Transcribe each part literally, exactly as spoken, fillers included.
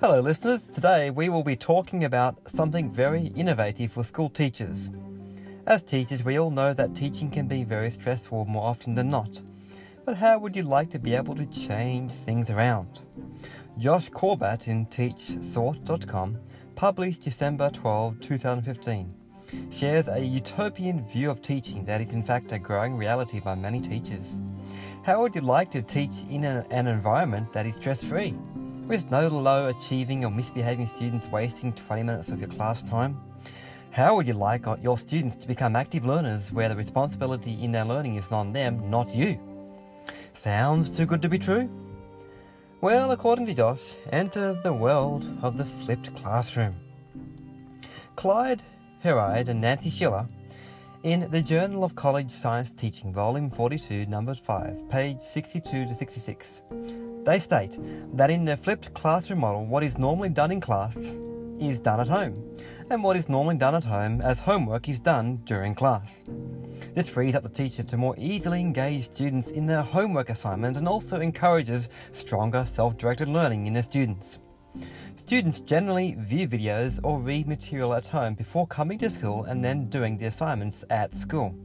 Hello listeners, today we will be talking about something very innovative for school teachers. As teachers, we all know that teaching can be very stressful more often than not. But how would you like to be able to change things around? Josh Corbat in teach thought dot com, published December twelfth, twenty fifteen, shares a utopian view of teaching that is in fact a growing reality by many teachers. How would you like to teach in a, an environment that is stress-free, with no low achieving or misbehaving students wasting twenty minutes of your class time? How would you like your students to become active learners where the responsibility in their learning is on them, not you? Sounds too good to be true? Well, according to Josh, enter the world of the flipped classroom. Clyde Heride and Nancy Schiller, in the Journal of College Science Teaching, volume forty-two, number five, page sixty-two to sixty-six, they state that in the flipped classroom model, what is normally done in class is done at home, and what is normally done at home as homework is done during class. This frees up the teacher to more easily engage students in their homework assignments and also encourages stronger self-directed learning in their students. Students generally view videos or read material at home before coming to school and then doing the assignments at school.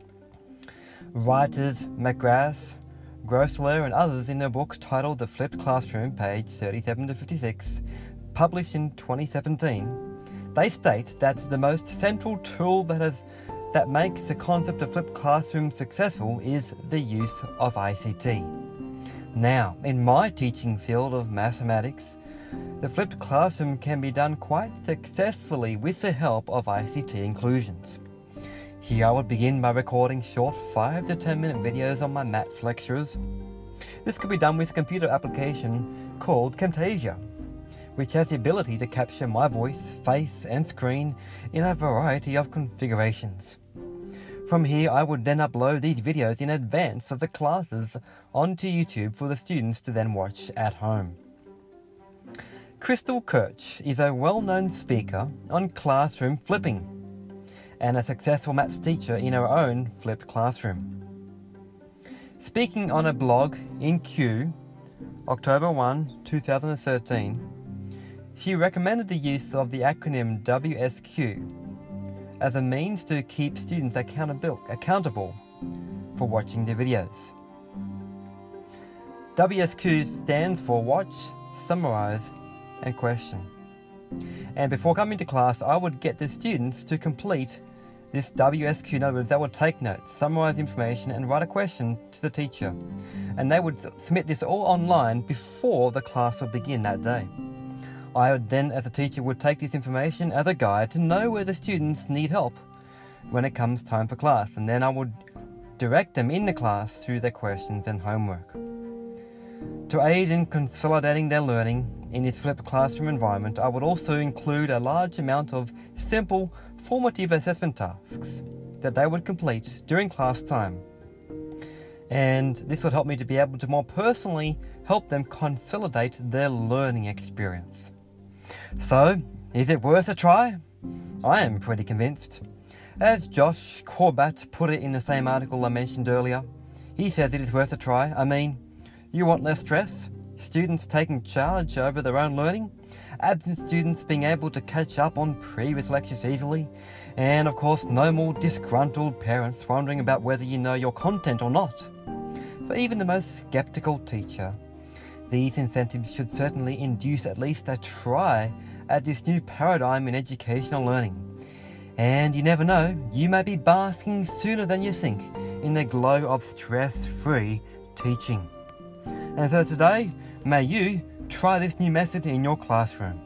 Writers McGrath, Grossler and others in their book titled The Flipped Classroom, page thirty-seven to fifty-six, published in twenty seventeen, they state that the most central tool that has that makes the concept of flipped classroom successful is the use of I C T. Now, in my teaching field of mathematics, the flipped classroom can be done quite successfully with the help of I C T inclusions. Here I would begin by recording short five to ten minute videos on my maths lectures. This could be done with a computer application called Camtasia, which has the ability to capture my voice, face and screen in a variety of configurations. From here I would then upload these videos in advance of the classes onto YouTube for the students to then watch at home. Crystal Kirch is a well-known speaker on classroom flipping and a successful maths teacher in her own flipped classroom. Speaking on a blog in Q, October first, two thousand thirteen, she recommended the use of the acronym W S Q as a means to keep students accountable, accountable for watching the videos. W S Q stands for Watch, Summarize, and Question. And before coming to class, I would get the students to complete this W S Q. In other words, they would take notes, summarize information, and write a question to the teacher. And they would submit this all online before the class would begin that day. I would then, as a teacher, would take this information as a guide to know where the students need help when it comes time for class, and then I would direct them in the class through their questions and homework. To aid in consolidating their learning in this flipped classroom environment, I would also include a large amount of simple, formative assessment tasks that they would complete during class time. And this would help me to be able to more personally help them consolidate their learning experience. So, is it worth a try? I am pretty convinced. As Josh Corbat put it in the same article I mentioned earlier, he says it is worth a try. I mean, you want less stress, students taking charge over their own learning, absent students being able to catch up on previous lectures easily, and of course no more disgruntled parents wondering about whether you know your content or not. For even the most skeptical teacher, these incentives should certainly induce at least a try at this new paradigm in educational learning. And you never know, you may be basking sooner than you think in the glow of stress-free teaching. And so today, may you try this new method in your classroom.